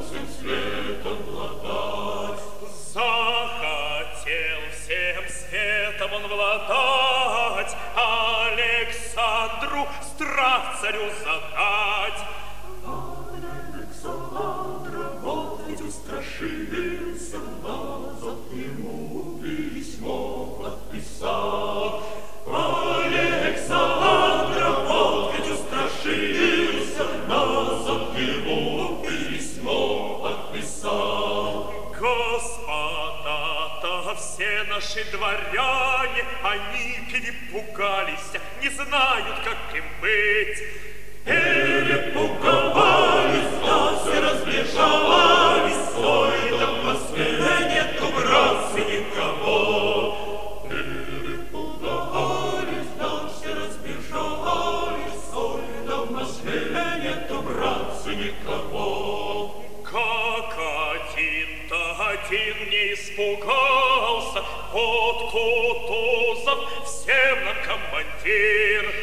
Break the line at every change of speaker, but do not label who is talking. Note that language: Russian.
всем светом владать.
Захотел всем светом он владать, Александру страх царю задать.
Александра вот ведь устрашился, назад ему письмо подписал. Александра вот ведь устрашился, назад ему письмо подписал.
Господа-то все наши дворяне, они перепугались, не знают, как им быть.
Перепугались, да все разбежались, ой, да в Москве нету, братцы, никого. Перепугались, да все разбежались, ой, да в Москве нету, братцы, никого.
Как один не испугался, под Кутузов всем нам командир.